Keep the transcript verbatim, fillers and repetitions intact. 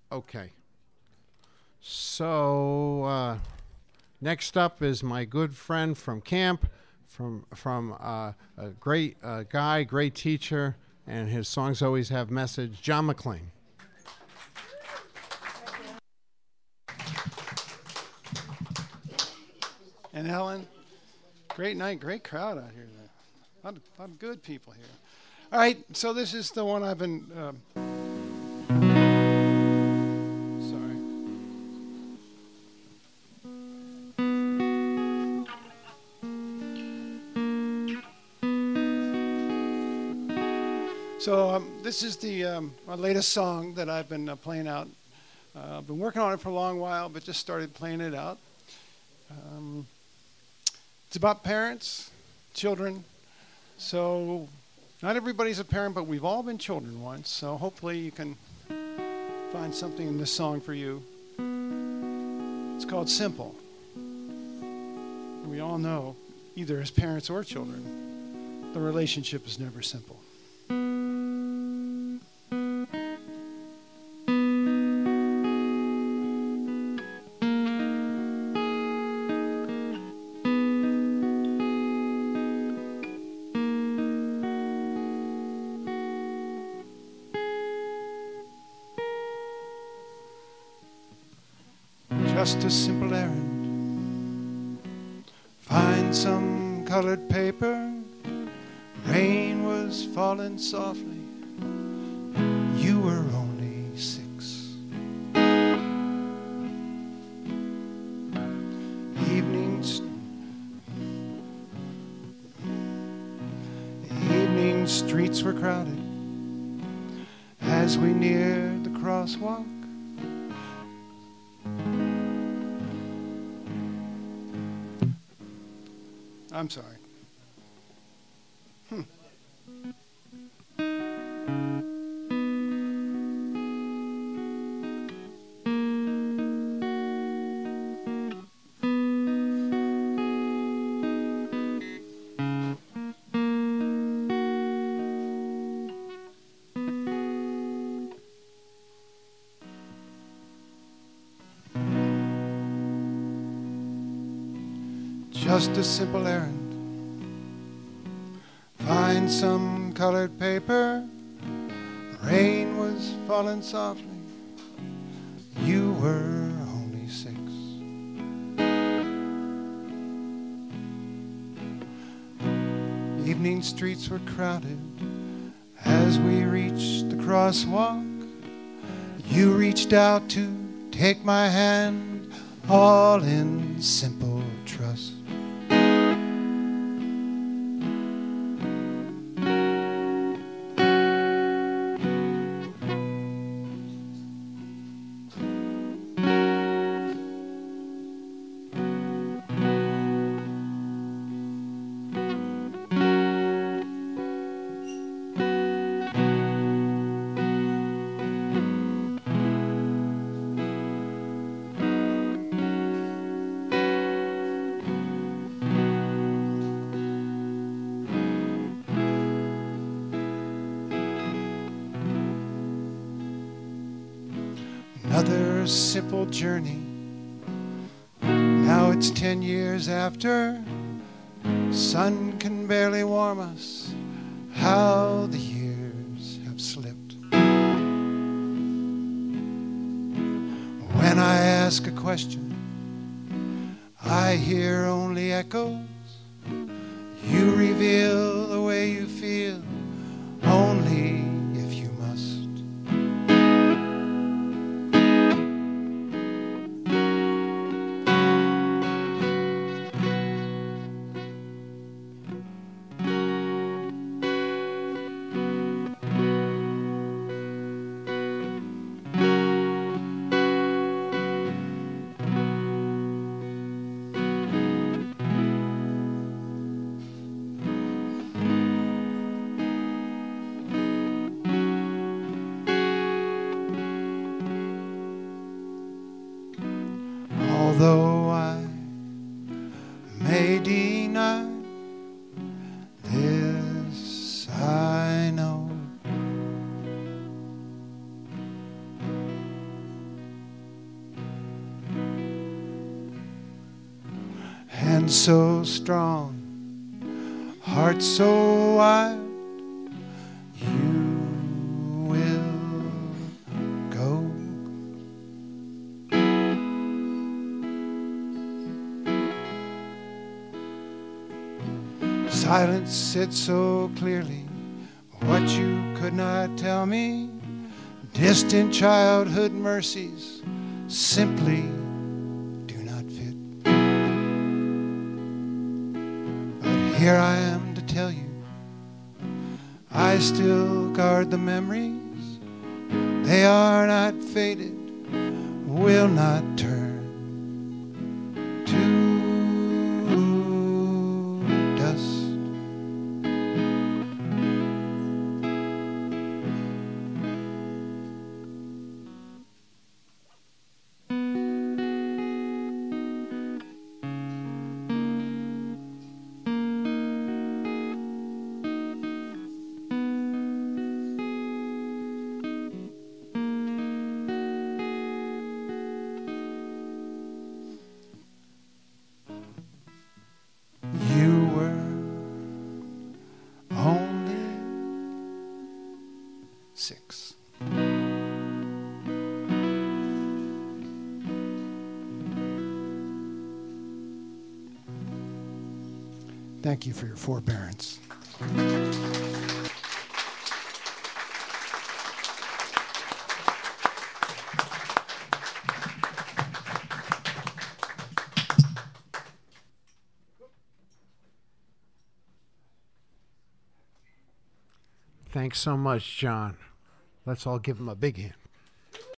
Okay. So uh, next up is my good friend from camp, from from uh, a great uh, guy, great teacher, and his songs always have message. John McLean. And Helen, great night, great crowd out here. A lot of, lot of good people here. All right, so this is the one I've been. Um, sorry. So um, this is the um, my latest song that I've been uh, playing out. Uh, I've been working on it for a long while, but just started playing it out. Um, it's about parents, children. So not everybody's a parent, but we've all been children once. So hopefully you can find something in this song for you. It's called Simple. We all know, either as parents or children, the relationship is never simple. Just a simple errand. Find some colored paper. Rain was falling softly. You were only six. Evenings, evening streets were crowded as we neared the crosswalk. I'm sorry. Hmm. Just a simple errand. Find some colored paper. Rain was falling softly. You were only six. Evening streets were crowded as we reached the crosswalk. You reached out to take my hand, all in simple trust. Another simple journey. Now it's ten years after. Sun can barely warm us. How the years have slipped. When I ask a question, I hear only echoes. You reveal the way you feel, only if you must. Mind so strong, heart so wild, you will go. Silence said so clearly what you could not tell me. Distant childhood mercies simply do not fit. But here I am to tell you, I still guard the memories. They are not faded, will not turn to dust. You were only six. Thank you for your forbearance. Thanks so much, John. Let's all give him a big hand.